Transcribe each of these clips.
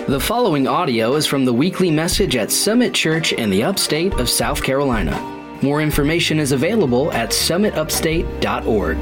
The following audio is from the weekly message at Summit Church in the upstate of South Carolina. More information is available at summitupstate.org.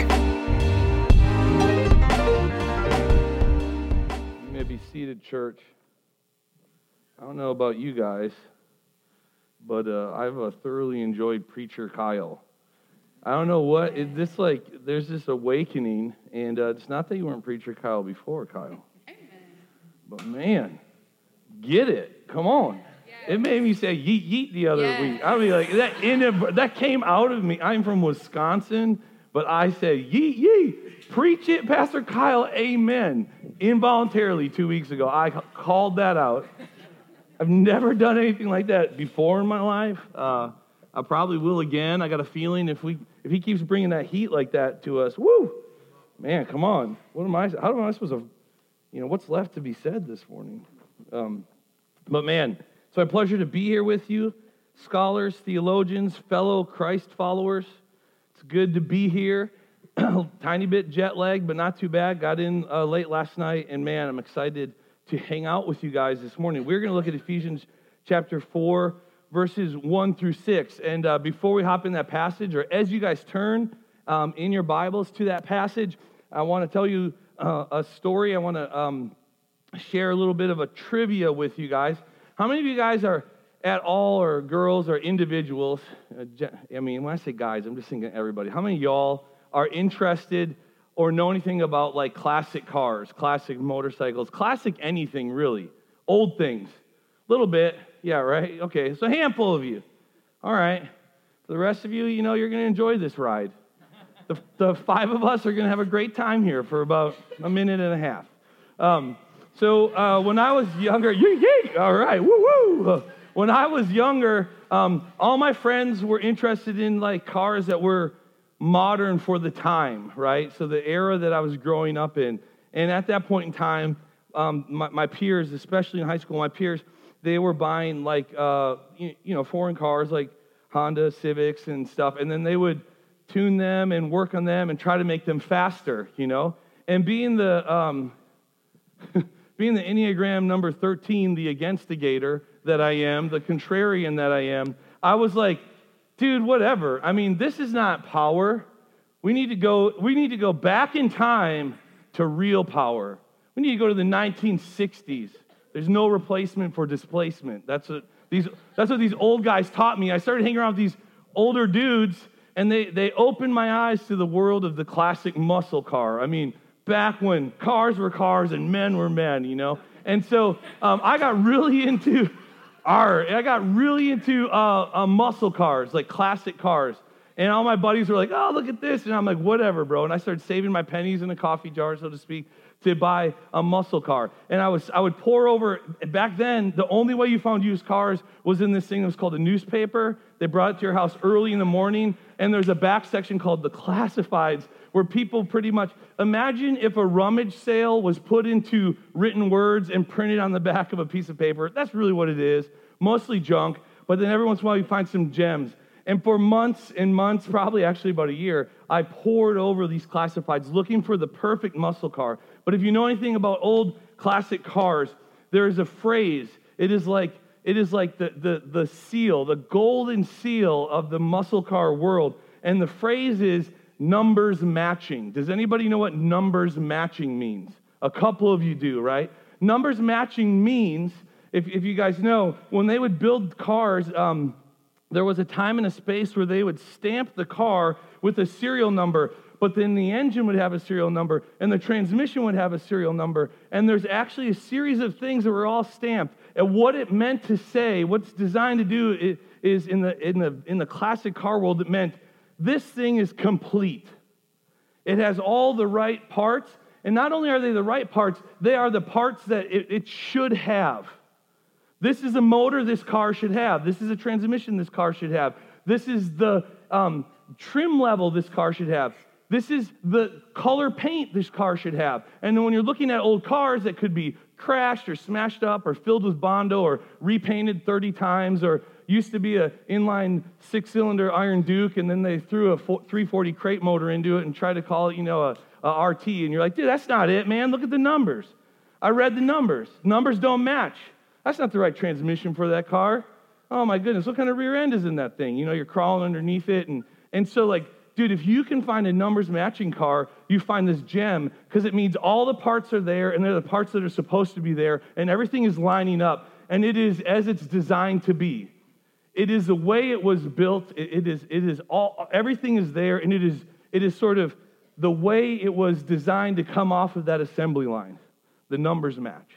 You may be seated, church. I don't know about you guys, but I've thoroughly enjoyed Preacher Kyle. I don't know what, there's this awakening, and it's not that you weren't Preacher Kyle before, Kyle. But man, get it. Come on. Yeah. It made me say yeet yeet the other week. I mean, like that came out of me. I'm from Wisconsin, but I said yeet yeet. Preach it, Pastor Kyle. Amen. Involuntarily 2 weeks ago, I called that out. I've never done anything like that before in my life. I probably will again. I got a feeling if he keeps bringing that heat like that to us, woo, man, come on. How am I supposed to? What's left to be said this morning? But man, it's my pleasure to be here with you, scholars, theologians, fellow Christ followers. It's good to be here. Tiny bit jet lag, but not too bad. Got in late last night, and man, I'm excited to hang out with you guys this morning. We're going to look at Ephesians chapter 4, verses 1 through 6. And before we hop in that passage, or as you guys turn in your Bibles to that passage, I want to tell you a story. I want to share a little bit of a trivia with you guys. How many of you guys are at all, or girls, or individuals? I mean, when I say guys, I'm just thinking everybody. How many of y'all are interested or know anything about like classic cars, classic motorcycles, classic anything really? Old things? A little bit. Yeah, right? Okay, so a handful of you. All right. For the rest of you, you're going to enjoy this ride. The five of us are going to have a great time here for about a minute and a half. So when I was younger, all right, woo-woo. When I was younger, all my friends were interested in like cars that were modern for the time, right? So the era that I was growing up in. And at that point in time, my peers, especially in high school, my peers, they were buying like, foreign cars like Honda Civics and stuff. And then they would tune them and work on them and try to make them faster, And being the Enneagram number 13, the againstigator that I am, the contrarian that I am, I was like, dude, whatever. I mean, this is not power. We need to go back in time to real power. We need to go to the 1960s. There's no replacement for displacement. That's what these old guys taught me. I started hanging around with these older dudes, and they opened my eyes to the world of the classic muscle car. I mean, back when cars were cars and men were men, And so I got really into art. I got really into muscle cars, like classic cars. And all my buddies were like, oh, look at this. And I'm like, whatever, bro. And I started saving my pennies in a coffee jar, so to speak, to buy a muscle car. And I would pour over, back then, the only way you found used cars was in this thing that was called a newspaper. They brought it to your house early in the morning, and there's a back section called the classifieds, where people pretty much, imagine if a rummage sale was put into written words and printed on the back of a piece of paper. That's really what it is. Mostly junk, but then every once in a while you find some gems. And for months and months, probably actually about a year, I poured over these classifieds looking for the perfect muscle car. But if you know anything about old classic cars, there is a phrase. It is like the seal, the golden seal of the muscle car world. And the phrase is numbers matching. Does anybody know what numbers matching means? A couple of you do, right? Numbers matching means, if you guys know, when they would build cars, there was a time and a space where they would stamp the car with a serial number, but then the engine would have a serial number, and the transmission would have a serial number, and there's actually a series of things that were all stamped. And what it meant to say, what's designed to do is in the classic car world, it meant this thing is complete. It has all the right parts, and not only are they the right parts, they are the parts that it should have. This is a motor this car should have. This is a transmission this car should have. This is the trim level this car should have. This is the color paint this car should have. And then when you're looking at old cars that could be crashed or smashed up or filled with Bondo or repainted 30 times or used to be an inline 6-cylinder Iron Duke, and then they threw a 340 crate motor into it and tried to call it, a RT. And you're like, dude, that's not it, man. Look at the numbers. I read the numbers. Numbers don't match. That's not the right transmission for that car. Oh my goodness, what kind of rear end is in that thing? You're crawling underneath it. And so like, dude, if you can find a numbers matching car, you find this gem because it means all the parts are there and they're the parts that are supposed to be there and everything is lining up and it is as it's designed to be. It is the way it was built. It is all, everything is there and it is sort of the way it was designed to come off of that assembly line. The numbers match.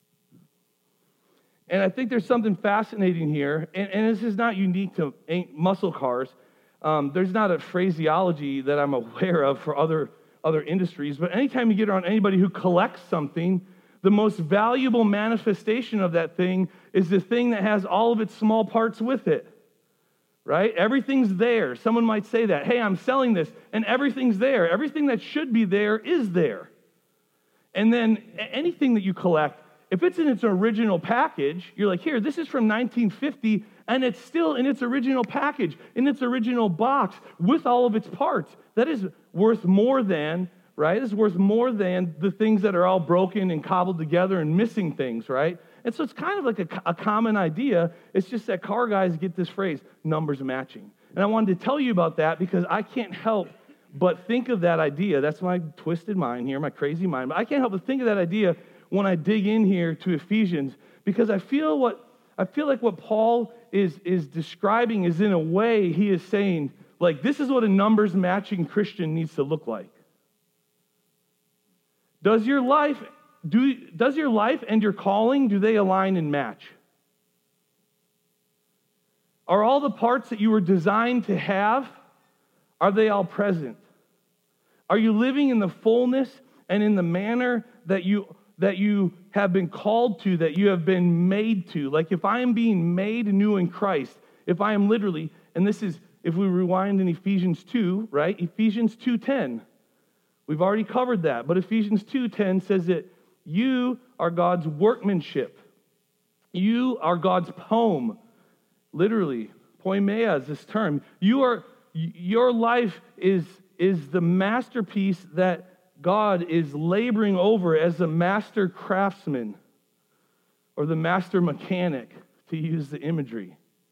And I think there's something fascinating here, and this is not unique to muscle cars. There's not a phraseology that I'm aware of for other industries, but anytime you get around anybody who collects something, the most valuable manifestation of that thing is the thing that has all of its small parts with it, right? Everything's there. Someone might say that, hey, I'm selling this, and everything's there. Everything that should be there is there. And then anything that you collect, if it's in its original package, you're like, here, this is from 1950, and it's still in its original package, in its original box, with all of its parts. That is worth more than, right? It's worth more than the things that are all broken and cobbled together and missing things, right? And so it's kind of like a common idea. It's just that car guys get this phrase, numbers matching. And I wanted to tell you about that because I can't help but think of that idea. That's my twisted mind here, my crazy mind. But I can't help but think of that idea when I dig in here to Ephesians, because I feel like what Paul is describing is in a way he is saying, like, this is what a numbers matching Christian needs to look like. Does your life and your calling, do they align and match? Are all the parts that you were designed to have, are they all present? Are you living in the fullness and in the manner that you have been called to, that you have been made to? Like if I am being made new in Christ, if I am literally, and this is, if we rewind in Ephesians 2, right? Ephesians 2:10. We've already covered that, but Ephesians 2:10 says that you are God's workmanship. You are God's poem. Literally, poimeia is this term. Your life is the masterpiece that God is laboring over as the master craftsman or the master mechanic, to use the imagery.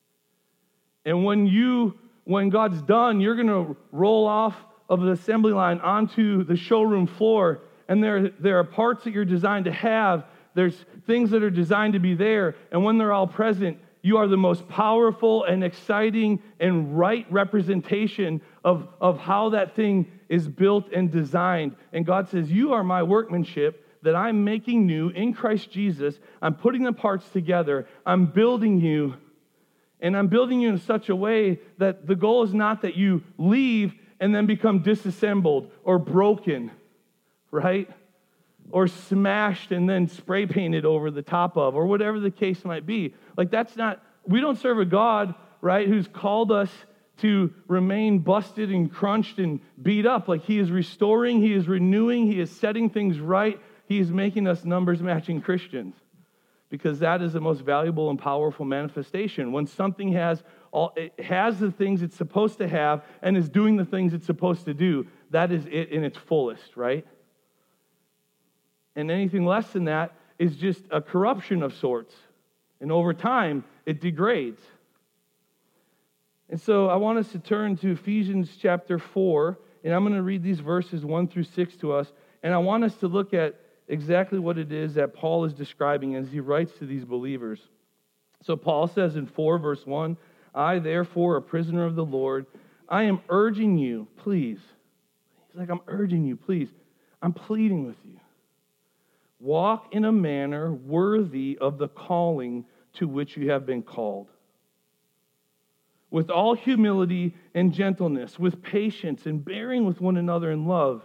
And when God's done, you're going to roll off of the assembly line onto the showroom floor, and there are parts that you're designed to have. There's things that are designed to be there, and when they're all present, you are the most powerful and exciting and right representation of how that thing is built and designed. And God says, you are my workmanship that I'm making new in Christ Jesus. I'm putting the parts together. I'm building you. And I'm building you in such a way that the goal is not that you leave and then become disassembled or broken, right? Or smashed and then spray painted over the top of, or whatever the case might be. Like that's not, we don't serve a God, right, who's called us to remain busted and crunched and beat up. Like he is restoring, he is renewing, he is setting things right. He is making us numbers matching Christians, because that is the most valuable and powerful manifestation. When something it has the things it's supposed to have and is doing the things it's supposed to do, that is it in its fullest, right? And anything less than that is just a corruption of sorts. And over time, it degrades. And so I want us to turn to Ephesians chapter 4, and I'm going to read these verses 1 through 6 to us. And I want us to look at exactly what it is that Paul is describing as he writes to these believers. So Paul says in 4 verse 1, I, therefore, a prisoner of the Lord, I am urging you, please. He's like, I'm urging you, please. I'm pleading with you. Walk in a manner worthy of the calling to which you have been called, with all humility and gentleness, with patience and bearing with one another in love.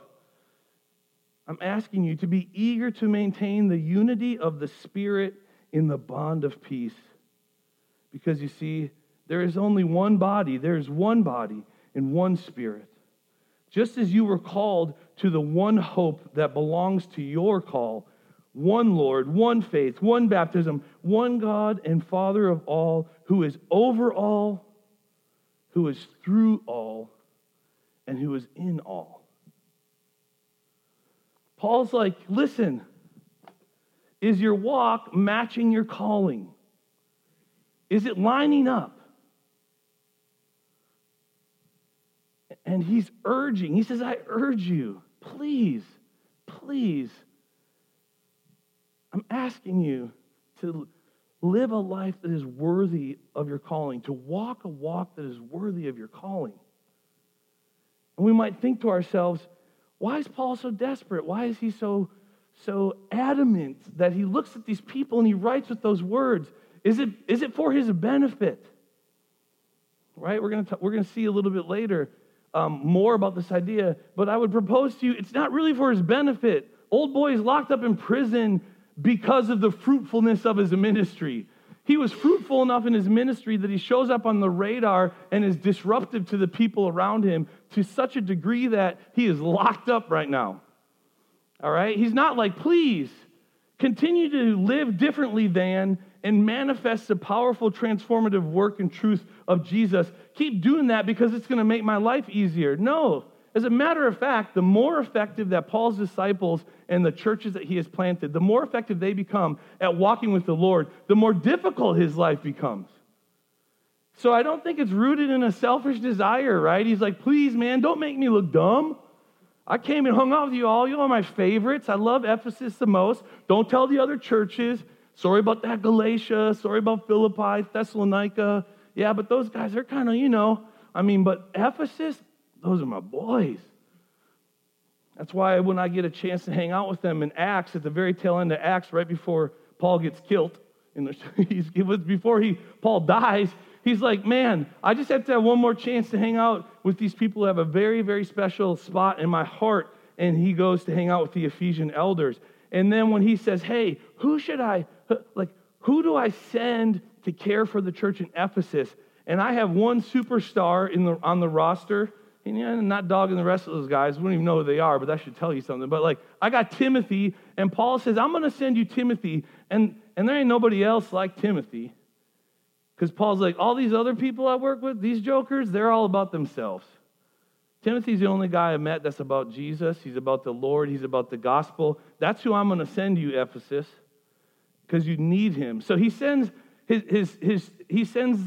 I'm asking you to be eager to maintain the unity of the Spirit in the bond of peace. Because you see, there is only one body, there is one body and one Spirit. Just as you were called to the one hope that belongs to your call, one Lord, one faith, one baptism, one God and Father of all, who is over all, who is through all, and who is in all. Paul's like, listen, Is your walk matching your calling? Is it lining up? And he's urging, he says, I urge you, please, please, I'm asking you to live a life that is worthy of your calling, to walk a walk that is worthy of your calling. And we might think to ourselves, why is Paul so desperate? Why is he so adamant that he looks at these people and he writes with those words? Is it for his benefit? Right? We're going to see a little bit later more about this idea, but I would propose to you, it's not really for his benefit. Old boy is locked up in prison because of the fruitfulness of his ministry. He was fruitful enough in his ministry that he shows up on the radar and is disruptive to the people around him to such a degree that he is locked up right now. All right? He's not like, please, continue to live differently than and manifest the powerful transformative work and truth of Jesus. Keep doing that because it's going to make my life easier. No. As a matter of fact, the more effective that Paul's disciples and the churches that he has planted, the more effective they become at walking with the Lord, the more difficult his life becomes. So I don't think it's rooted in a selfish desire, right? He's like, please, man, don't make me look dumb. I came and hung out with you all. You are my favorites. I love Ephesus the most. Don't tell the other churches. Sorry about that Galatia. Sorry about Philippi, Thessalonica. Yeah, but those guys are kind of, but Ephesus, those are my boys. That's why when I get a chance to hang out with them in Acts, at the very tail end of Acts, right before Paul gets killed, before Paul dies, he's like, man, I just have to have one more chance to hang out with these people who have a very, very special spot in my heart. And he goes to hang out with the Ephesian elders. And then when he says, hey, who do I send to care for the church in Ephesus? And I have one superstar on the roster. And I'm not dogging the rest of those guys. We don't even know who they are, but that should tell you something. But I got Timothy, and Paul says, I'm going to send you Timothy. And there ain't nobody else like Timothy. Because Paul's like, all these other people I work with, these jokers, they're all about themselves. Timothy's the only guy I met that's about Jesus. He's about the Lord. He's about the gospel. That's who I'm going to send you, Ephesus, because you need him. So he sends he sends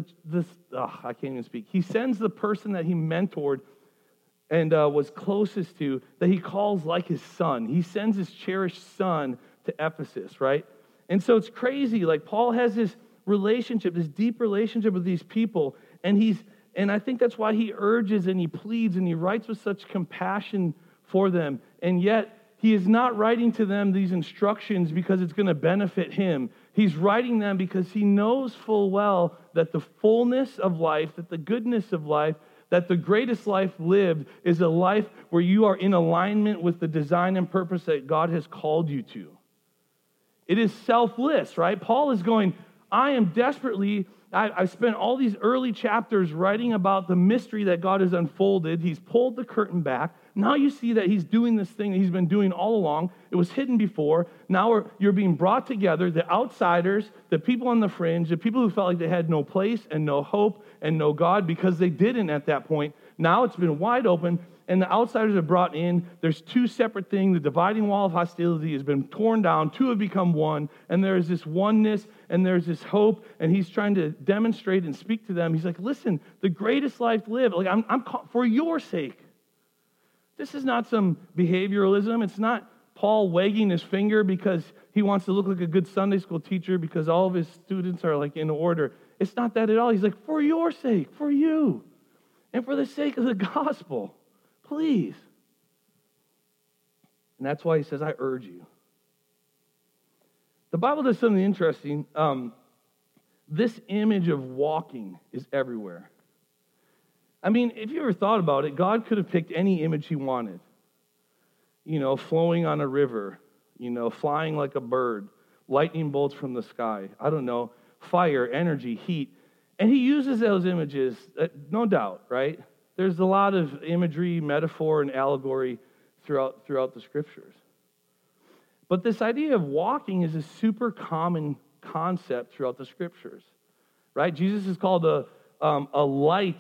I can't even speak. He sends the person that he mentored and was closest to, that he calls like his son. He sends his cherished son to Ephesus, right? And so it's crazy. Like Paul has this relationship, this deep relationship with these people, and I think that's why he urges and he pleads and he writes with such compassion for them. And yet, he is not writing to them these instructions because it's going to benefit him. He's writing them because he knows full well that the fullness of life, that the goodness of life, that the greatest life lived is a life where you are in alignment with the design and purpose that God has called you to. It is selfless, right? Paul is going, I spent all these early chapters writing about the mystery that God has unfolded. He's pulled the curtain back. Now you see that he's doing this thing that he's been doing all along. It was hidden before. Now you're being brought together, the outsiders, the people on the fringe, the people who felt like they had no place and no hope and no God because they didn't at that point. Now it's been wide open, and the outsiders are brought in. There's two separate things. The dividing wall of hostility has been torn down. Two have become one, and there's this oneness, and there's this hope, and he's trying to demonstrate and speak to them. He's like, listen, the greatest life lived, I'm for your sake. This is not some behavioralism. It's not Paul wagging his finger because he wants to look like a good Sunday school teacher because all of his students are in order. It's not that at all. He's like, for your sake, for you, and for the sake of the gospel. Please. And that's why he says, I urge you. The Bible does something interesting. This image of walking is everywhere. If you ever thought about it, God could have picked any image he wanted. Flowing on a river, flying like a bird, lightning bolts from the sky. I don't know, fire, energy, heat. And he uses those images, no doubt, right? There's a lot of imagery, metaphor, and allegory throughout the scriptures. But this idea of walking is a super common concept throughout the scriptures, right? Jesus is called a light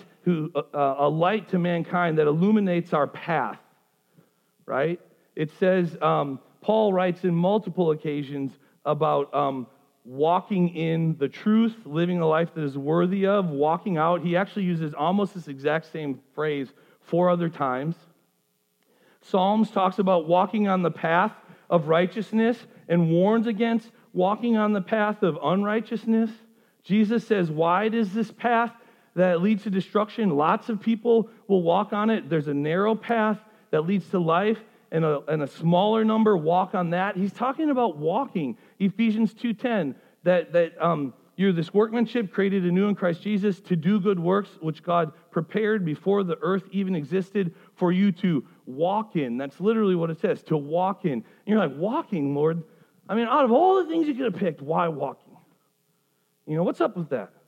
to mankind that illuminates our path, right? It says, Paul Paul writes in multiple occasions about walking in the truth, living a life that is worthy of, walking out. He actually uses almost this exact same phrase 4 other times. Psalms talks about walking on the path of righteousness and warns against walking on the path of unrighteousness. Jesus says, wide is this path that leads to destruction. Lots of people will walk on it. There's a narrow path that leads to life, and a smaller number walk on that. He's talking about walking. Ephesians 2:10, that you're this workmanship created anew in Christ Jesus to do good works, which God prepared before the earth even existed for you to walk in. That's literally what it says, to walk in. And you're like, walking, Lord? I mean, out of all the things you could have picked, why walking? You know, what's up with that?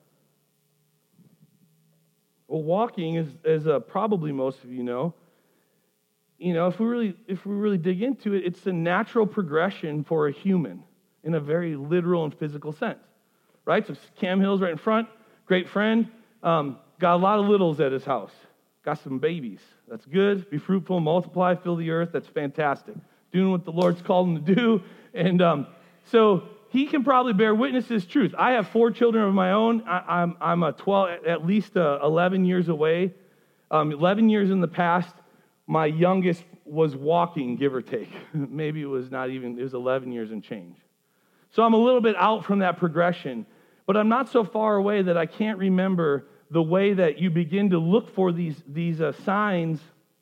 Well, walking is probably most of you know, if we really dig into it, it's a natural progression for a human in a very literal and physical sense, right? So Cam Hill's right in front, great friend, got a lot of littles at his house, got some babies. That's good. Be fruitful, multiply, fill the earth. That's fantastic. Doing what the Lord's called him to do, and so he can probably bear witness to this truth. I have 4 children of my own. I'm a 12, at least 11 years away. 11 years in the past. My youngest was walking, give or take. Maybe it was 11 years and change. So I'm a little bit out from that progression, but I'm not so far away that I can't remember the way that you begin to look for these signs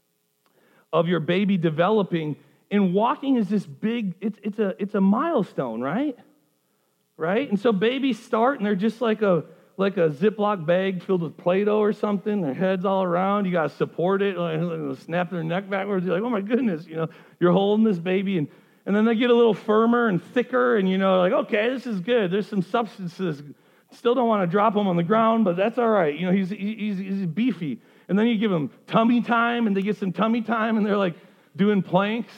of your baby developing. And walking is this big, it's a milestone, right? Right? And so babies start and they're just like a Ziploc bag filled with Play-Doh or something. Their head's all around. You got to support it. Snap their neck backwards. You're like, oh my goodness, you're holding this baby. And then they get a little firmer and thicker. And, like, okay, this is good. There's some substances. Still don't want to drop him on the ground, but that's all right. He's beefy. And then you give him tummy time, and they get some tummy time, and they're like doing planks.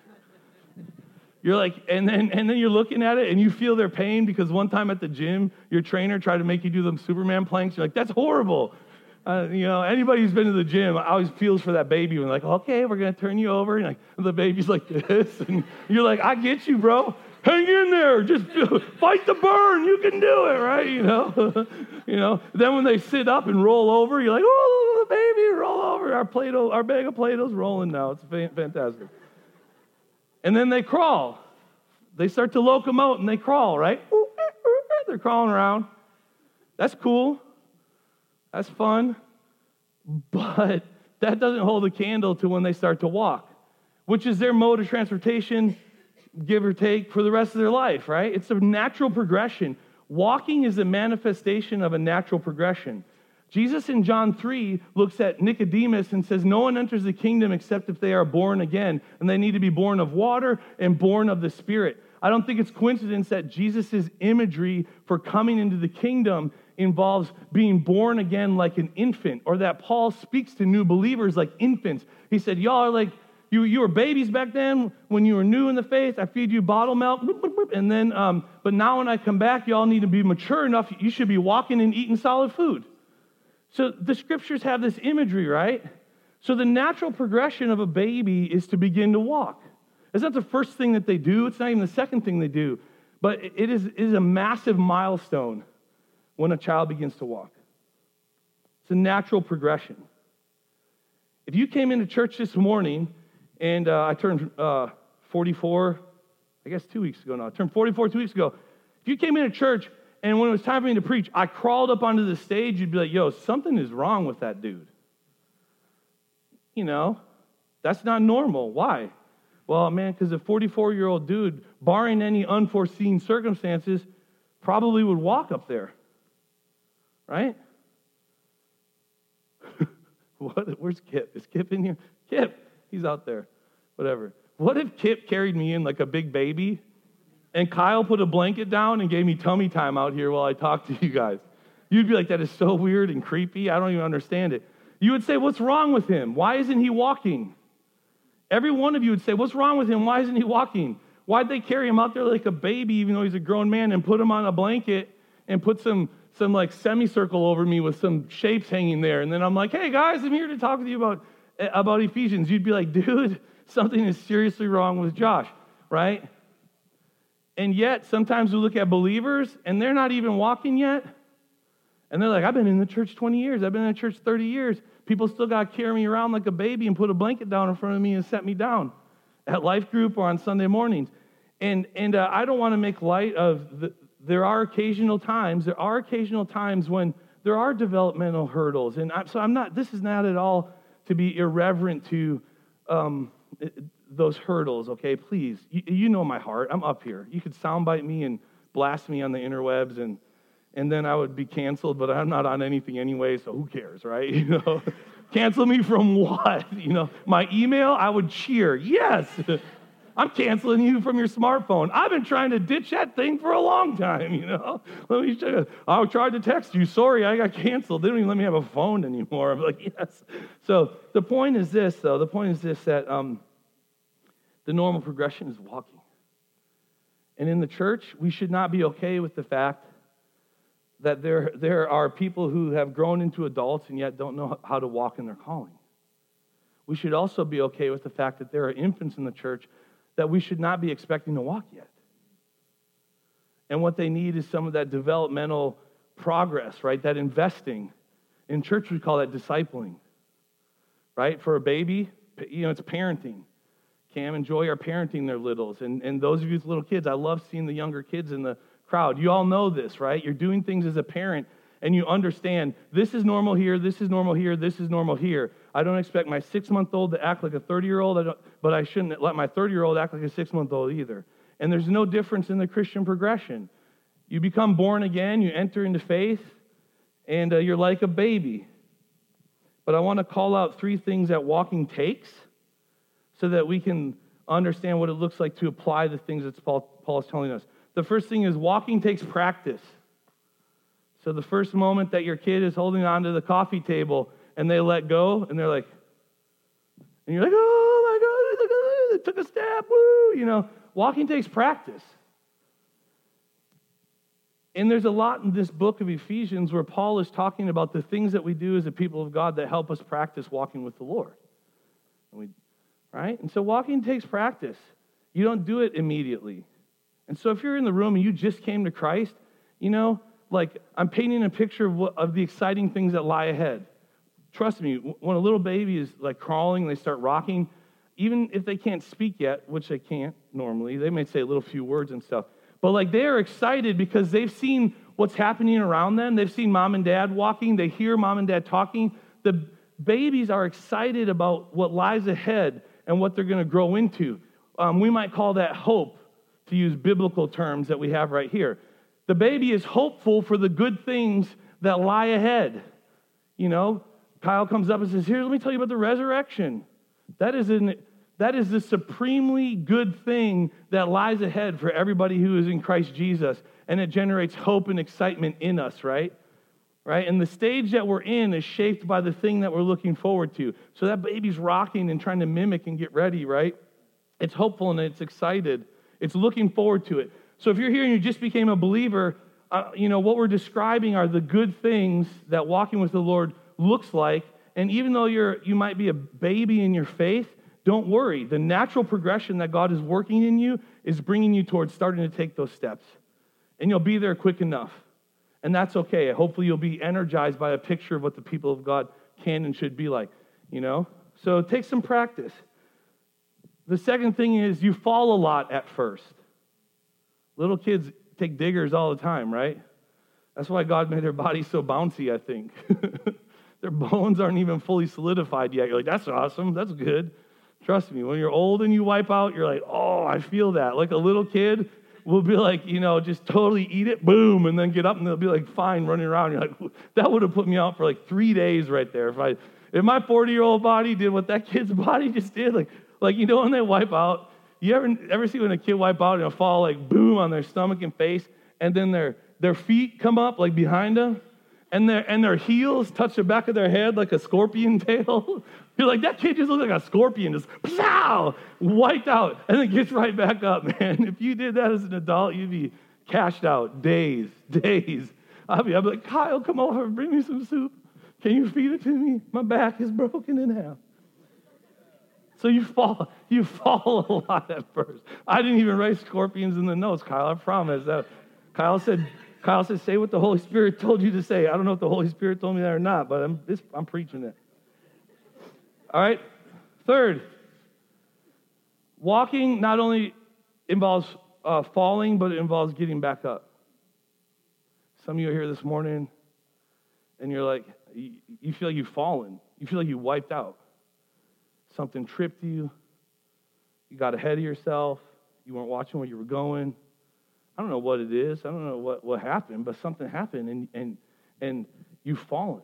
You're like, and then you're looking at it and you feel their pain because one time at the gym, your trainer tried to make you do them Superman planks. You're like, that's horrible. Anybody who's been to the gym always feels for that baby when like, okay, we're going to turn you over. And like, the baby's like this. And you're like, I get you, bro. Hang in there. Just fight the burn. You can do it, right? Then when they sit up and roll over, you're like, oh, the baby, roll over. Our bag of Play-Doh's rolling now. It's fantastic. And then they crawl. They start to locomote and they crawl, right? They're crawling around. That's cool. That's fun. But that doesn't hold a candle to when they start to walk, which is their mode of transportation, give or take, for the rest of their life, right? It's a natural progression. Walking is a manifestation of a natural progression. Jesus in John 3 looks at Nicodemus and says, no one enters the kingdom except if they are born again, and they need to be born of water and born of the Spirit. I don't think it's coincidence that Jesus' imagery for coming into the kingdom involves being born again like an infant, or that Paul speaks to new believers like infants. He said, y'all are like, you were babies back then when you were new in the faith. I feed you bottle milk, and then, but now when I come back, y'all need to be mature enough. You should be walking and eating solid food. So the scriptures have this imagery, right? So the natural progression of a baby is to begin to walk. It's not the first thing that they do. It's not even the second thing they do. But it is a massive milestone when a child begins to walk. It's a natural progression. If you came into church this morning, and I turned 44, I guess 2 weeks ago now. I turned 44 2 weeks ago. If you came into church, and when it was time for me to preach, I crawled up onto the stage, you'd be like, yo, something is wrong with that dude. That's not normal. Why? Well, man, because a 44-year-old dude, barring any unforeseen circumstances, probably would walk up there. Right? Where's Kip? Is Kip in here? Kip, he's out there. Whatever. What if Kip carried me in like a big baby, and Kyle put a blanket down and gave me tummy time out here while I talked to you guys? You'd be like, that is so weird and creepy. I don't even understand it. You would say, what's wrong with him? Why isn't he walking? Every one of you would say, what's wrong with him? Why isn't he walking? Why'd they carry him out there like a baby, even though he's a grown man, and put him on a blanket and put some like semicircle over me with some shapes hanging there? And then I'm like, hey guys, I'm here to talk with you about Ephesians. You'd be like, dude, something is seriously wrong with Josh. right? And yet, sometimes we look at believers, and they're not even walking yet. And they're like, I've been in the church 20 years. I've been in the church 30 years. People still got to carry me around like a baby and put a blanket down in front of me and set me down at life group or on Sunday mornings. And I don't want to make light of there are occasional times when there are developmental hurdles. And this is not at all to be irreverent to those hurdles, okay? Please, you know my heart. I'm up here. You could soundbite me and blast me on the interwebs, and then I would be canceled, but I'm not on anything anyway, so who cares, right? You know, cancel me from what? You know, my email, I would cheer. Yes, I'm canceling you from your smartphone. I've been trying to ditch that thing for a long time, you know. Let me show you. I tried to text you. Sorry, I got canceled. They don't even let me have a phone anymore. I'm like, yes. So the point is this, though. The point is this, that the normal progression is walking. And in the church, we should not be okay with the fact that there are people who have grown into adults and yet don't know how to walk in their calling. We should also be okay with the fact that there are infants in the church that we should not be expecting to walk yet. And what they need is some of that developmental progress, right? That investing. In church, we call that discipling, right? For a baby, you know, it's parenting. Cam and Joy are parenting their littles. And those of you with little kids, I love seeing the younger kids in the crowd. You all know this, right? You're doing things as a parent, and you understand this is normal here, this is normal here, this is normal here. I don't expect my 6-month-old to act like a 30-year-old, but I shouldn't let my 30-year-old act like a 6-month-old either. And there's no difference in the Christian progression. You become born again, you enter into faith, and you're like a baby. But I want to call out 3 things that walking takes so that we can understand what it looks like to apply the things that Paul is telling us. The first thing is walking takes practice. So the first moment that your kid is holding onto the coffee table and they let go and they're like, and you're like, oh my God, they took a step, woo, you know. Walking takes practice. And there's a lot in this book of Ephesians where Paul is talking about the things that we do as a people of God that help us practice walking with the Lord. Right? And so walking takes practice. You don't do it immediately. And so if you're in the room and you just came to Christ, you know, like I'm painting a picture of the exciting things that lie ahead. Trust me, when a little baby is like crawling and they start rocking, even if they can't speak yet, which they can't normally, they may say a little few words and stuff, but like they are excited because they've seen what's happening around them. They've seen mom and dad walking. They hear mom and dad talking. The babies are excited about what lies ahead and what they're going to grow into. We might call that hope, to use biblical terms that we have right here. The baby is hopeful for the good things that lie ahead. You know, Kyle comes up and says, here, let me tell you about the resurrection. That is the supremely good thing that lies ahead for everybody who is in Christ Jesus. And it generates hope and excitement in us, right? Right? And the stage that we're in is shaped by the thing that we're looking forward to. So that baby's rocking and trying to mimic and get ready, right? It's hopeful and it's excited. It's looking forward to it. So if you're here and you just became a believer, you know, what we're describing are the good things that walking with the Lord looks like. And even though you might be a baby in your faith, don't worry. The natural progression that God is working in you is bringing you towards starting to take those steps. And you'll be there quick enough. And that's okay. Hopefully you'll be energized by a picture of what the people of God can and should be like, you know? So take some practice. The second thing is you fall a lot at first. Little kids take diggers all the time, right? That's why God made their bodies so bouncy, I think. Their bones aren't even fully solidified yet. You're like, that's awesome. That's good. Trust me, when you're old and you wipe out, you're like, oh, I feel that. Like a little kid will be like, you know, just totally eat it, boom, and then get up and they'll be like fine running around. You're like, that would have put me out for like 3 days right there. If my 40-year-old body did what that kid's body just did, like you know when they wipe out, you ever see when a kid wipe out and they'll fall like boom on their stomach and face, and then their feet come up like behind them, and their heels touch the back of their head like a scorpion tail? You're like, that kid just looks like a scorpion, just pow, wiped out, and then gets right back up, man. If you did that as an adult, you'd be cashed out days. I'd be like, Kyle, come over and bring me some soup. Can you feed it to me? My back is broken in half. So you fall a lot at first. I didn't even write scorpions in the notes, Kyle, I promise. Kyle said, say what the Holy Spirit told you to say. I don't know if the Holy Spirit told me that or not, but I'm preaching it. All right? Third, walking not only involves falling, but it involves getting back up. Some of you are here this morning, and you're like, you feel like you've fallen. You feel like you wiped out. Something tripped you. You got ahead of yourself. You weren't watching where you were going. I don't know what it is. I don't know what happened, but something happened, and you've fallen.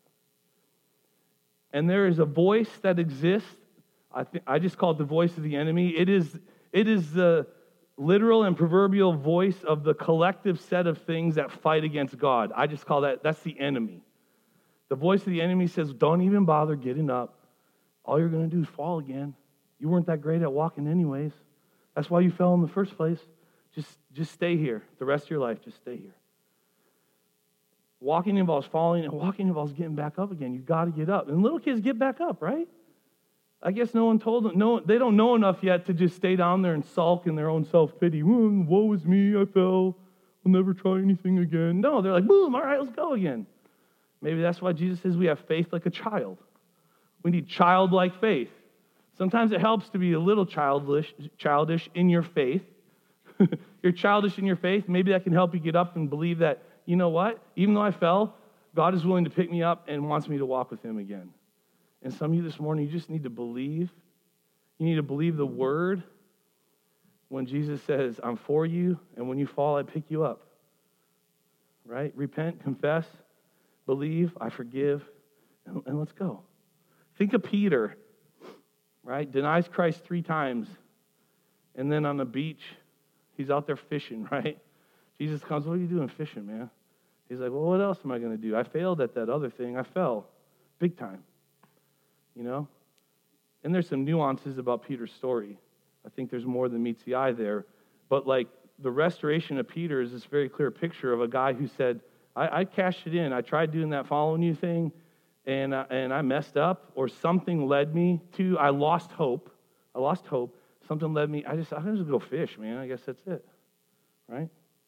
And there is a voice that exists. I just call it the voice of the enemy. It is the literal and proverbial voice of the collective set of things that fight against God. I just call that's the enemy. The voice of the enemy says, don't even bother getting up. All you're going to do is fall again. You weren't that great at walking anyways. That's why you fell in the first place. Just stay here. The rest of your life, just stay here. Walking involves falling, and walking involves getting back up again. You've got to get up. And little kids get back up, right? I guess no one told them. No, they don't know enough yet to just stay down there and sulk in their own self-pity. Woe is me, I fell. I'll never try anything again. No, they're like, boom, all right, let's go again. Maybe that's why Jesus says we have faith like a child. We need childlike faith. Sometimes it helps to be a little childish in your faith. You're childish in your faith. Maybe that can help you get up and believe that, you know what? Even though I fell, God is willing to pick me up and wants me to walk with him again. And some of you this morning, you just need to believe. You need to believe the word when Jesus says, I'm for you, and when you fall, I pick you up. Right? Repent, confess, believe, I forgive, and let's go. Think of Peter, right? Denies Christ 3 times, and then on the beach, he's out there fishing, right? Jesus comes, what are you doing fishing, man? He's like, well, what else am I going to do? I failed at that other thing. I fell big time, you know? And there's some nuances about Peter's story. I think there's more than meets the eye there. But like the restoration of Peter is this very clear picture of a guy who said, I cashed it in. I tried doing that following you thing, and I messed up, or something led me to, I lost hope. Something led me, I just go fish, man. I guess that's it, right?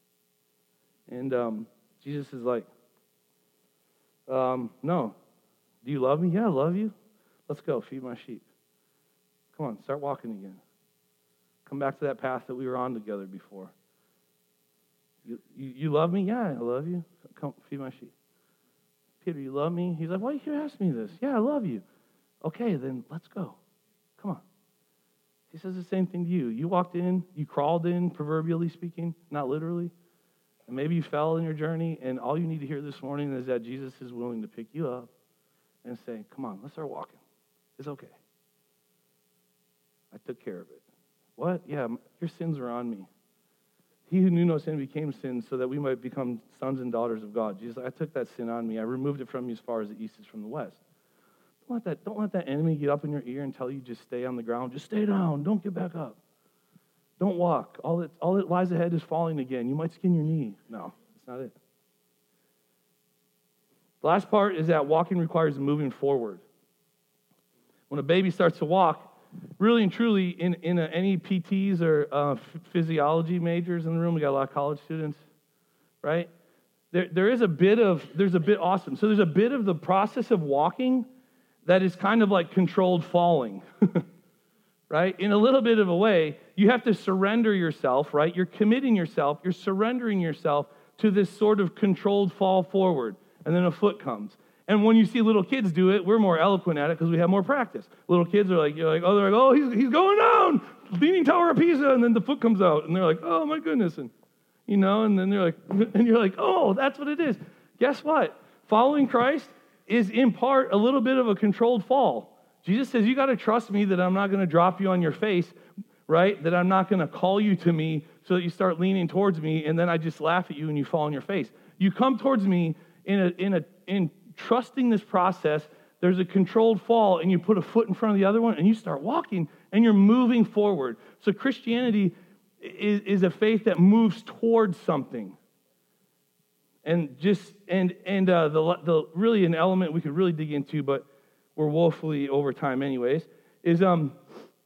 And Jesus is like, no. Do you love me? Yeah, I love you. Let's go, feed my sheep. Come on, start walking again. Come back to that path that we were on together before. You love me? Yeah, I love you. Come, feed my sheep. Peter, you love me? He's like, why you ask me this? Yeah, I love you. Okay, then let's go. Come on. He says the same thing to you. You walked in, you crawled in, proverbially speaking, not literally. And maybe you fell in your journey, and all you need to hear this morning is that Jesus is willing to pick you up and say, come on, let's start walking. It's okay. I took care of it. What? Yeah, your sins are on me. He who knew no sin became sin so that we might become sons and daughters of God. Jesus, I took that sin on me. I removed it from you as far as the east is from the west. Don't let that enemy get up in your ear and tell you just stay on the ground. Just stay down. Don't get back up. Don't walk. All that lies ahead is falling again. You might skin your knee. No, that's not it. The last part is that walking requires moving forward. When a baby starts to walk, really and truly, in any PTs or physiology majors in the room, we got a lot of college students, right? There's a bit awesome. So there's a bit of the process of walking that is kind of like controlled falling, right? In a little bit of a way, you have to surrender yourself, right? You're committing yourself, you're surrendering yourself to this sort of controlled fall forward, and then a foot comes. And when you see little kids do it, we're more eloquent at it because we have more practice. Little kids are like, he's going down, Leaning Tower of Pisa, and then the foot comes out, and they're like, oh my goodness, and then they're like, and you're like, oh, that's what it is. Guess what? Following Christ is in part a little bit of a controlled fall. Jesus says, you got to trust me that I'm not going to drop you on your face, right? That I'm not going to call you to me so that you start leaning towards me, and then I just laugh at you and you fall on your face. You come towards me in trusting this process. There's a controlled fall, and you put a foot in front of the other one, and you start walking, and you're moving forward. So Christianity is a faith that moves towards something. And the really an element we could really dig into, but we're woefully over time anyways, is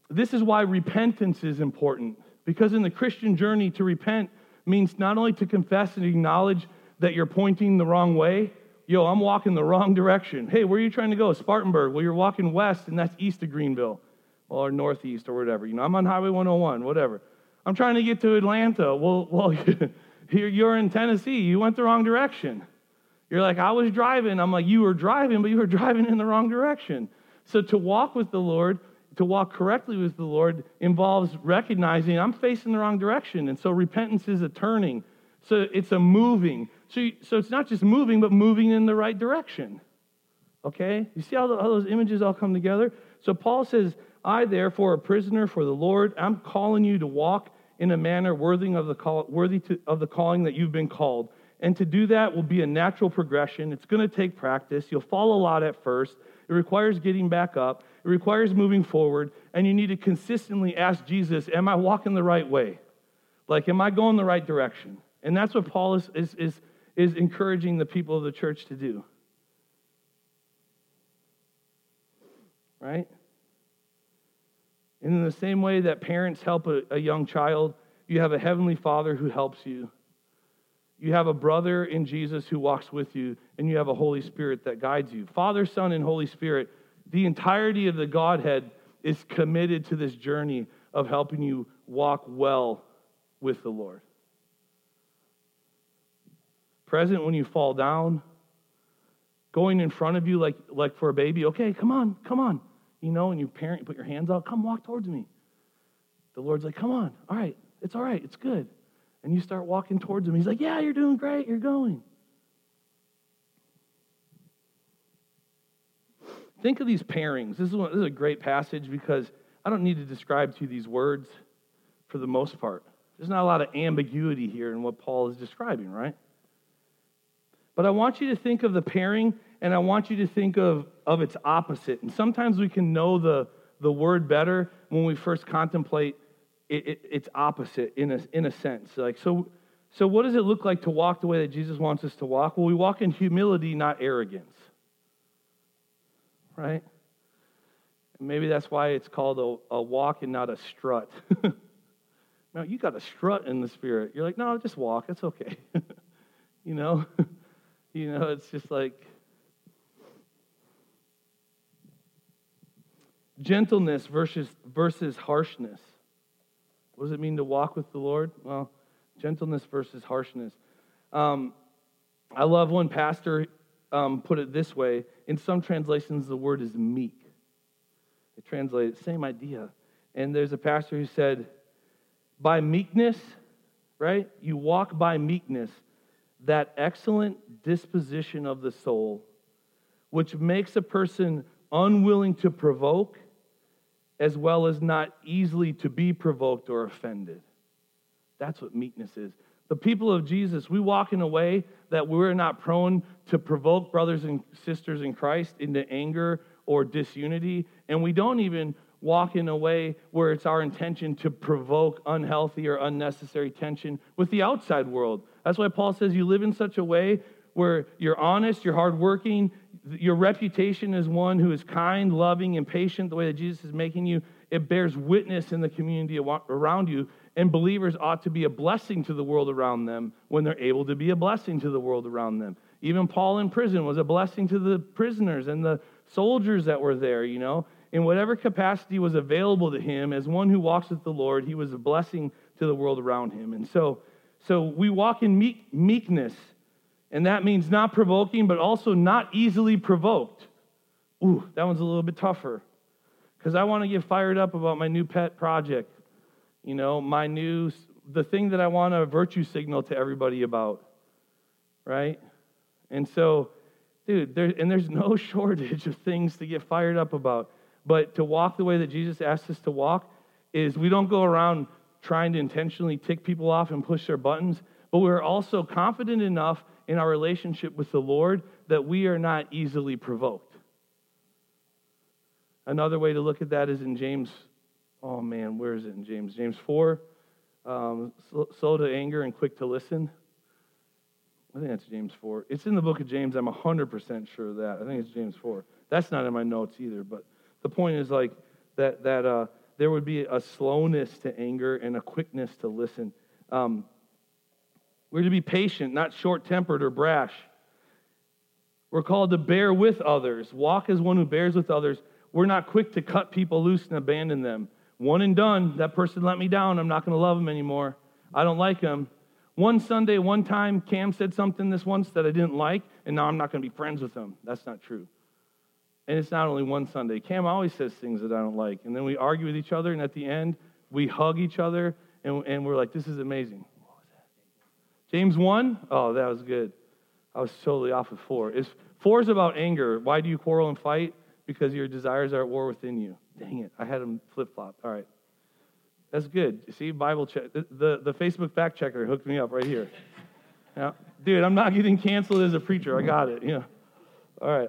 this is why repentance is important. Because in the Christian journey, to repent means not only to confess and acknowledge that you're pointing the wrong way. Yo, I'm walking the wrong direction. Hey, where are you trying to go? Spartanburg. Well, you're walking west, and that's east of Greenville, or northeast, or whatever. I'm on Highway 101, whatever. I'm trying to get to Atlanta. Well, you're in Tennessee. You went the wrong direction. You're like, I was driving. I'm like, you were driving, but you were driving in the wrong direction. So to walk with the Lord, to walk correctly with the Lord, involves recognizing I'm facing the wrong direction. And so repentance is a turning. So it's a moving. So it's not just moving, but moving in the right direction. Okay? You see how those images all come together? So Paul says, I, therefore, a prisoner for the Lord, I'm calling you to walk in a manner worthy of the calling that you've been called. And to do that will be a natural progression. It's going to take practice. You'll fall a lot at first. It requires getting back up. It requires moving forward. And you need to consistently ask Jesus, am I walking the right way? Like, am I going the right direction? And that's what Paul is encouraging the people of the church to do. Right? And in the same way that parents help a young child, you have a heavenly Father who helps you. You have a brother in Jesus who walks with you, and you have a Holy Spirit that guides you. Father, Son, and Holy Spirit, the entirety of the Godhead is committed to this journey of helping you walk well with the Lord. Present when you fall down, going in front of you like for a baby, okay, come on. And your parent, you put your hands out, come walk towards me. The Lord's like, come on, all right, it's good. And you start walking towards him. He's like, yeah, you're doing great, you're going. Think of these pairings. This is a great passage because I don't need to describe to you these words for the most part. There's not a lot of ambiguity here in what Paul is describing, right? But I want you to think of the pairing, and I want you to think of its opposite. And sometimes we can know the word better when we first contemplate its opposite in a sense. So what does it look like to walk the way that Jesus wants us to walk? Well, we walk in humility, not arrogance. Right? And maybe that's why it's called a walk and not a strut. No, you got a strut in the Spirit. You're like, no, just walk. It's okay. It's just like gentleness versus harshness. What does it mean to walk with the Lord? Well, gentleness versus harshness. I love one pastor put it this way. In some translations, the word is meek. It translates, same idea. And there's a pastor who said, by meekness, right? You walk by meekness, that excellent disposition of the soul, which makes a person unwilling to provoke, as well as not easily to be provoked or offended. That's what meekness is. The people of Jesus, we walk in a way that we're not prone to provoke brothers and sisters in Christ into anger or disunity, and we don't even walk in a way where it's our intention to provoke unhealthy or unnecessary tension with the outside world. That's why Paul says you live in such a way where you're honest, you're hardworking, your reputation as one who is kind, loving, and patient, the way that Jesus is making you. It bears witness in the community around you, and believers ought to be a blessing to the world around them when they're able to be a blessing to the world around them. Even Paul in prison was a blessing to the prisoners and the soldiers that were there, In whatever capacity was available to him, as one who walks with the Lord, he was a blessing to the world around him. And so we walk in meekness, and that means not provoking, but also not easily provoked. Ooh, that one's a little bit tougher, because I want to get fired up about my new pet project, the thing that I want to virtue signal to everybody about, right? And so, dude, there's no shortage of things to get fired up about. But to walk the way that Jesus asks us to walk is we don't go around trying to intentionally tick people off and push their buttons, but we're also confident enough in our relationship with the Lord that we are not easily provoked. Another way to look at that is in James. Oh man, where is it in James? James 4, slow to anger and quick to listen. I think that's James 4. It's in the book of James. I'm 100% sure of that. I think it's James 4. That's not in my notes either, but the point is that there would be a slowness to anger and a quickness to listen. We're to be patient, not short-tempered or brash. We're called to bear with others. Walk as one who bears with others. We're not quick to cut people loose and abandon them. One and done. That person let me down. I'm not going to love them anymore. I don't like them. One Sunday, one time, Cam said something this once that I didn't like, and now I'm not going to be friends with him. That's not true. And it's not only one Sunday. Cam always says things that I don't like. And then we argue with each other, and at the end, we hug each other, and we're like, this is amazing. What was that? James 1? Oh, that was good. I was totally off with 4. 4 is about anger. Why do you quarrel and fight? Because your desires are at war within you. Dang it, I had them flip-flopped. All right. That's good. You see, Bible check. The Facebook fact checker hooked me up right here. Now, dude, I'm not getting canceled as a preacher. I got it. Yeah. All right.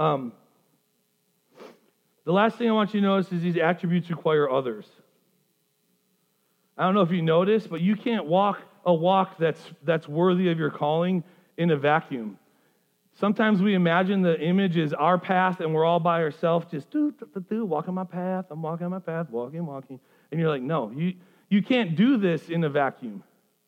The last thing I want you to notice is these attributes require others. I don't know if you noticed, but you can't walk a walk that's worthy of your calling in a vacuum. Sometimes we imagine the image is our path and we're all by ourselves, just walking my path. I'm walking my path, walking. And you're like, no, you can't do this in a vacuum.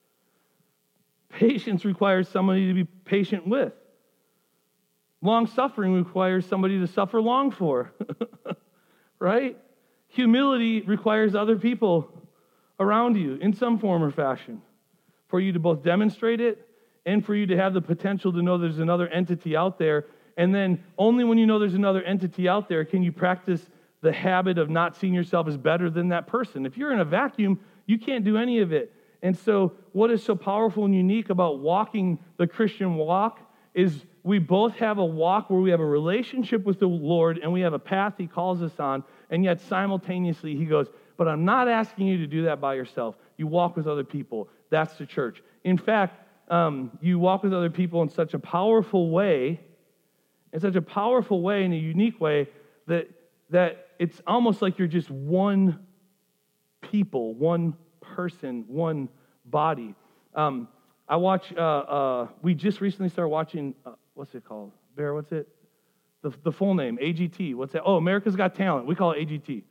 Patience requires somebody to be patient with. Long-suffering requires somebody to suffer long for. Right? Humility requires other people around you in some form or fashion for you to both demonstrate it and for you to have the potential to know there's another entity out there. And then only when you know there's another entity out there can you practice the habit of not seeing yourself as better than that person. If you're in a vacuum, you can't do any of it. And so what is so powerful and unique about walking the Christian walk is we both have a walk where we have a relationship with the Lord and we have a path He calls us on, and yet simultaneously He goes, but I'm not asking you to do that by yourself. You walk with other people. That's the church. In fact, you walk with other people in such a powerful way, in a unique way, that it's almost like you're just one people, one person, one body. I watch, we just recently started watching, what's it called? Bear, what's it? The full name, AGT. What's that? Oh, America's Got Talent. We call it AGT.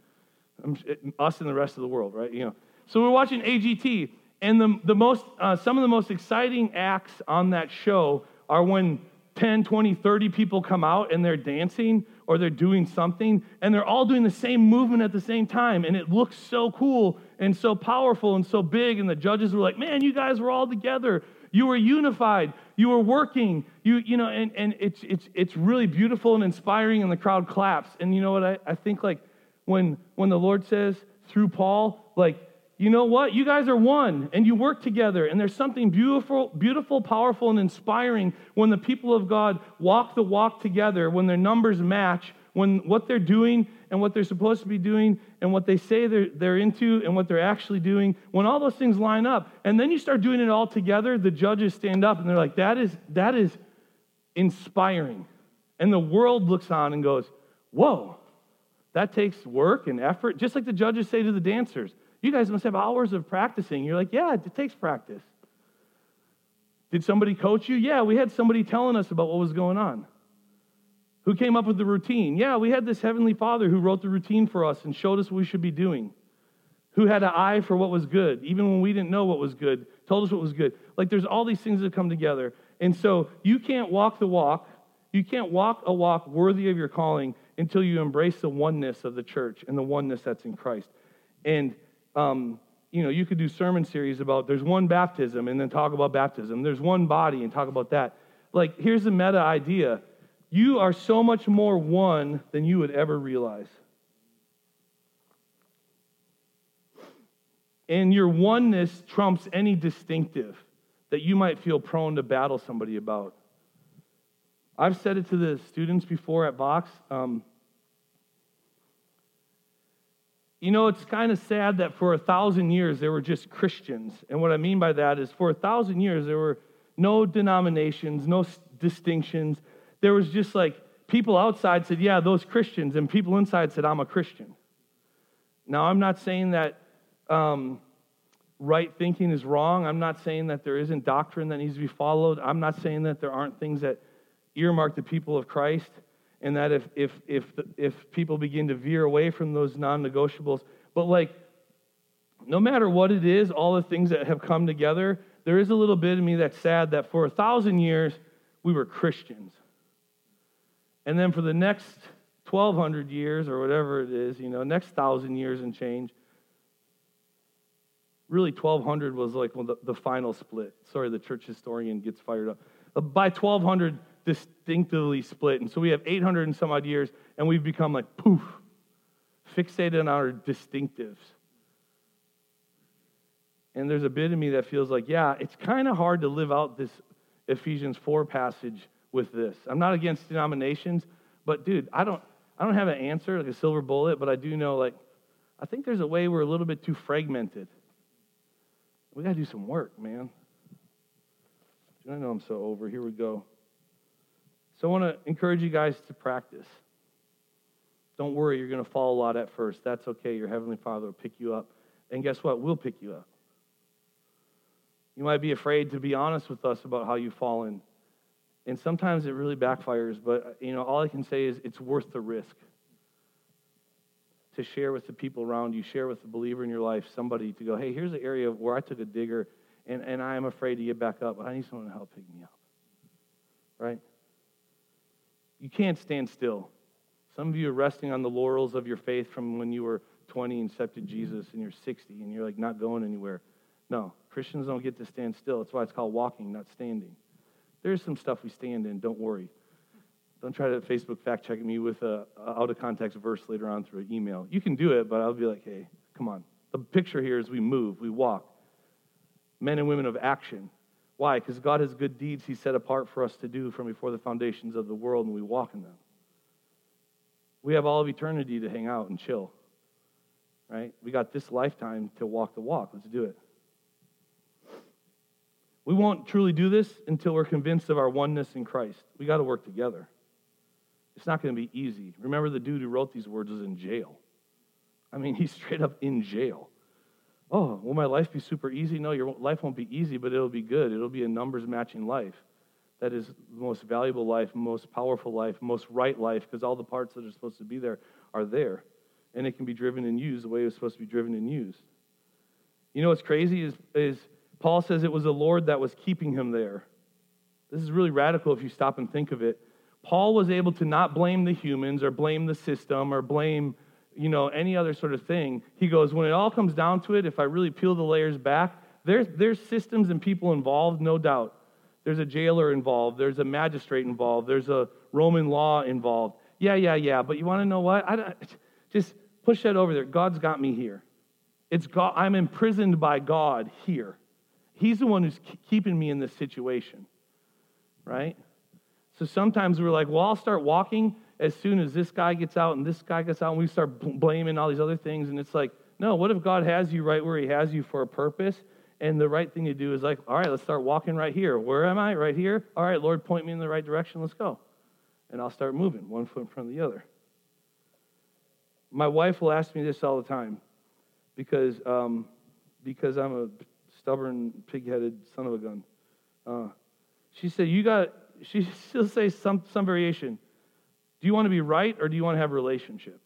Us and the rest of the world, right? You know. So we're watching AGT, and some of the most exciting acts on that show are when 10, 20, 30 people come out and they're dancing or they're doing something, and they're all doing the same movement at the same time, and it looks so cool and so powerful and so big, and the judges were like, man, you guys were all together. You were unified. You were working. And it's really beautiful and inspiring, and the crowd claps. And you know what? I think like when the Lord says through Paul, like, you know what? You guys are one, and you work together, and there's something beautiful, powerful, and inspiring when the people of God walk the walk together, when their numbers match, when what they're doing and what they're supposed to be doing and what they say they're into and what they're actually doing, when all those things line up, and then you start doing it all together, the judges stand up, and they're like, that is inspiring. And the world looks on and goes, whoa, that takes work and effort, just like the judges say to the dancers. You guys must have hours of practicing. You're like, yeah, it takes practice. Did somebody coach you? Yeah, we had somebody telling us about what was going on. Who came up with the routine? Yeah, we had this Heavenly Father who wrote the routine for us and showed us what we should be doing. Who had an eye for what was good, even when we didn't know what was good, told us what was good. Like there's all these things that come together. And so you can't walk the walk, you can't walk a walk worthy of your calling until you embrace the oneness of the church and the oneness that's in Christ. And you could do sermon series about there's one baptism and then talk about baptism. There's one body and talk about that. Like, here's the meta idea. You are so much more one than you would ever realize. And your oneness trumps any distinctive that you might feel prone to battle somebody about. I've said it to the students before at Vox. It's kind of sad that for 1,000 years there were just Christians. And what I mean by that is for 1,000 years there were no denominations, no distinctions. There was just like people outside said, yeah, those Christians, and people inside said, I'm a Christian. Now, I'm not saying that right thinking is wrong. I'm not saying that there isn't doctrine that needs to be followed. I'm not saying that there aren't things that earmark the people of Christ, and that if people begin to veer away from those non-negotiables, But like, no matter what it is, all the things that have come together, there is a little bit of me that's sad that for 1,000 years, we were Christians. And then for the next 1,200 years, or whatever it is, next 1,000 years and change, really 1,200 was like the final split. Sorry, the church historian gets fired up. By 1,200, distinctively split. And so we have 800 and some odd years, and we've become like, poof, fixated on our distinctives. And there's a bit of me that feels like, yeah, it's kind of hard to live out this Ephesians 4 passage with this. I'm not against denominations, but dude, I don't have an answer, like a silver bullet, but I do know, like, I think there's a way we're a little bit too fragmented. We got to do some work, man. I know I'm so over. Here we go. So I want to encourage you guys to practice. Don't worry, you're going to fall a lot at first. That's okay. Your Heavenly Father will pick you up. And guess what? We'll pick you up. You might be afraid to be honest with us about how you've fallen. And sometimes it really backfires, but all I can say is it's worth the risk. To share with the people around you, share with the believer in your life, somebody to go, hey, here's an area where I took a digger, and I am afraid to get back up, but I need someone to help pick me up. Right? You can't stand still. Some of you are resting on the laurels of your faith from when you were 20 and accepted Jesus, and you're 60, and you're like not going anywhere. No, Christians don't get to stand still. That's why it's called walking, not standing. There's some stuff we stand in, don't worry. Don't try to Facebook fact-check me with a out-of-context verse later on through an email. You can do it, but I'll be like, hey, come on. The picture here is we move, we walk. Men and women of action. Why? Because God has good deeds He set apart for us to do from before the foundations of the world, and we walk in them. We have all of eternity to hang out and chill. Right? We got this lifetime to walk the walk. Let's do it. We won't truly do this until we're convinced of our oneness in Christ. We got to work together. It's not going to be easy. Remember, the dude who wrote these words was in jail. I mean, he's straight up in jail. Oh, will my life be super easy? No, your life won't be easy, but it'll be good. It'll be a numbers-matching life. That is the most valuable life, most powerful life, most right life, because all the parts that are supposed to be there are there. And it can be driven and used the way it was supposed to be driven and used. You know what's crazy is Paul says it was the Lord that was keeping him there. This is really radical if you stop and think of it. Paul was able to not blame the humans or blame the system or blame, any other sort of thing. He goes, when it all comes down to it, if I really peel the layers back, there's systems and people involved, no doubt. There's a jailer involved. There's a magistrate involved. There's a Roman law involved. Yeah. But you want to know what? Just push that over there. God's got me here. It's God. I'm imprisoned by God here. He's the one who's keeping me in this situation, right? So sometimes we're like, well, I'll start walking as soon as this guy gets out and this guy gets out, and we start blaming all these other things. And it's like, no, what if God has you right where He has you for a purpose? And the right thing to do is like, all right, let's start walking right here. Where am I? Right here? All right, Lord, point me in the right direction. Let's go. And I'll start moving, one foot in front of the other. My wife will ask me this all the time because I'm a stubborn, pig-headed son of a gun. She said, she'll say some variation. Do you want to be right or do you want to have a relationship?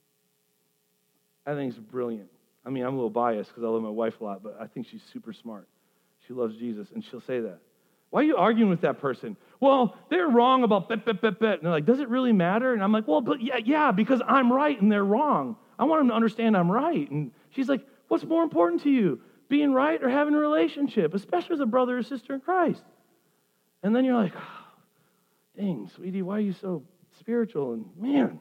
I think it's brilliant. I mean, I'm a little biased because I love my wife a lot, but I think she's super smart. She loves Jesus, and she'll say that. Why are you arguing with that person? Well, they're wrong about bet. And they're like, does it really matter? And I'm like, well, but yeah, because I'm right and they're wrong. I want them to understand I'm right. And she's like, what's more important to you, being right or having a relationship, especially with a brother or sister in Christ? And then you're like, oh, dang, sweetie, why are you so spiritual? And man,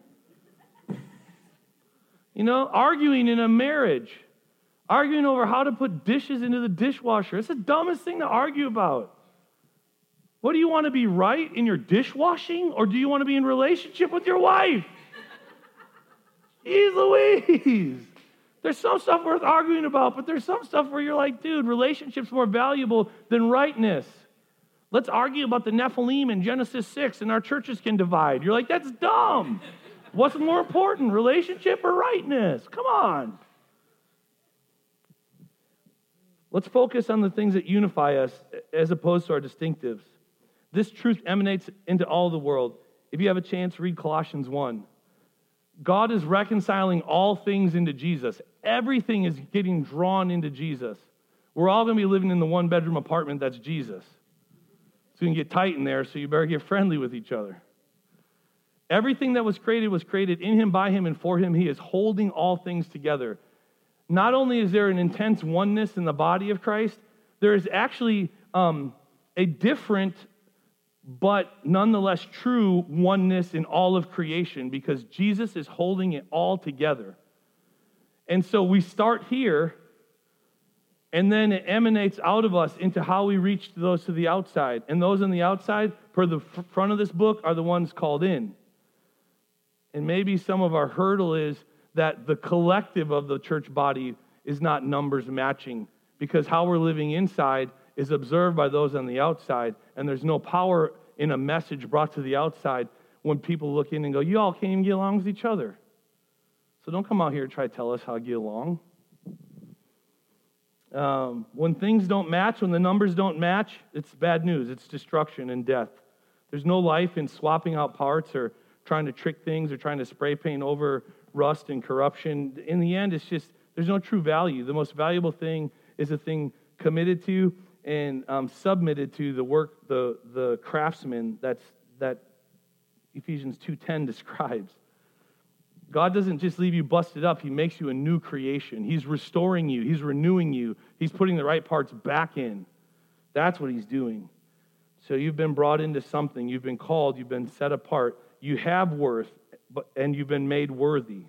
arguing in a marriage, arguing over how to put dishes into the dishwasher. It's the dumbest thing to argue about. What do you want to be right in your dishwashing, or do you want to be in relationship with your wife? Jeez Louise. There's some stuff worth arguing about, but there's some stuff where you're like, dude, relationship's more valuable than rightness. Let's argue about the Nephilim in Genesis 6, and our churches can divide. You're like, that's dumb. What's more important, relationship or rightness? Come on. Let's focus on the things that unify us as opposed to our distinctives. This truth emanates into all the world. If you have a chance, read Colossians 1. God is reconciling all things into Jesus. Everything is getting drawn into Jesus. We're all going to be living in the one-bedroom apartment that's Jesus. It's going to get tight in there, so you better get friendly with each other. Everything that was created in him, by him, and for him. He is holding all things together. Not only is there an intense oneness in the body of Christ, there is actually a different but nonetheless true oneness in all of creation, because Jesus is holding it all together. And so we start here, and then it emanates out of us into how we reach those to the outside. And those on the outside, per the front of this book, are the ones called in. And maybe some of our hurdle is that the collective of the church body is not numbers matching, because how we're living inside is observed by those on the outside, and there's no power in a message brought to the outside when people look in and go, you all can't even get along with each other. So don't come out here and try to tell us how to get along. When things don't match, when the numbers don't match, it's bad news. It's destruction and death. There's no life in swapping out parts or trying to trick things or trying to spray paint over rust and corruption. In the end, it's just, there's no true value. The most valuable thing is a thing committed to and submitted to the work, the craftsman that Ephesians 2:10 describes. God doesn't just leave you busted up. He makes you a new creation. He's restoring you. He's renewing you. He's putting the right parts back in. That's what he's doing. So you've been brought into something. You've been called. You've been set apart. You have worth, and you've been made worthy.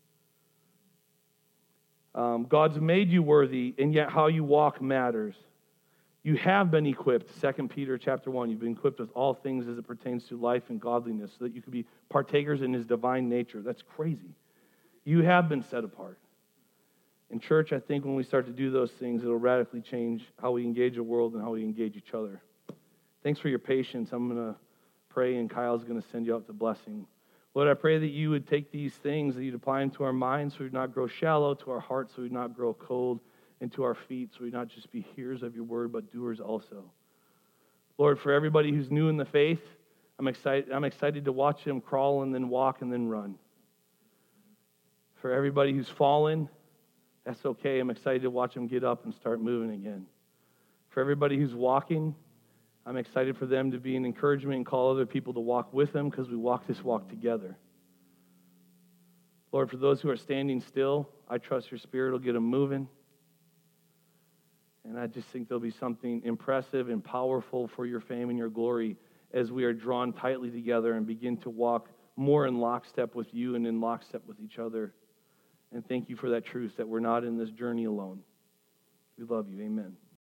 God's made you worthy, and yet how you walk matters. You have been equipped, 2 Peter chapter 1, you've been equipped with all things as it pertains to life and godliness, so that you can be partakers in his divine nature. That's crazy. You have been set apart. In church, I think when we start to do those things, it'll radically change how we engage the world and how we engage each other. Thanks for your patience. I'm going to pray, and Kyle's going to send you out the blessing. Lord, I pray that you would take these things, that you'd apply them to our minds so we would not grow shallow, to our hearts so we would not grow cold, and to our feet so we not just be hearers of your word, but doers also. Lord, for everybody who's new in the faith, I'm excited to watch them crawl and then walk and then run. For everybody who's fallen, that's okay. I'm excited to watch them get up and start moving again. For everybody who's walking, I'm excited for them to be an encouragement and call other people to walk with them, because we walk this walk together. Lord, for those who are standing still, I trust your Spirit will get them moving. And I just think there'll be something impressive and powerful for your fame and your glory as we are drawn tightly together and begin to walk more in lockstep with you and in lockstep with each other. And thank you for that truth, that we're not in this journey alone. We love you. Amen.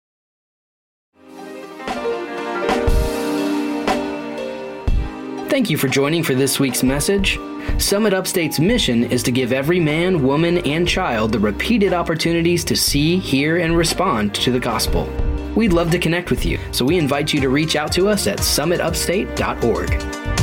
Thank you for joining for this week's message. Summit Upstate's mission is to give every man, woman, and child the repeated opportunities to see, hear, and respond to the gospel. We'd love to connect with you, so we invite you to reach out to us at summitupstate.org.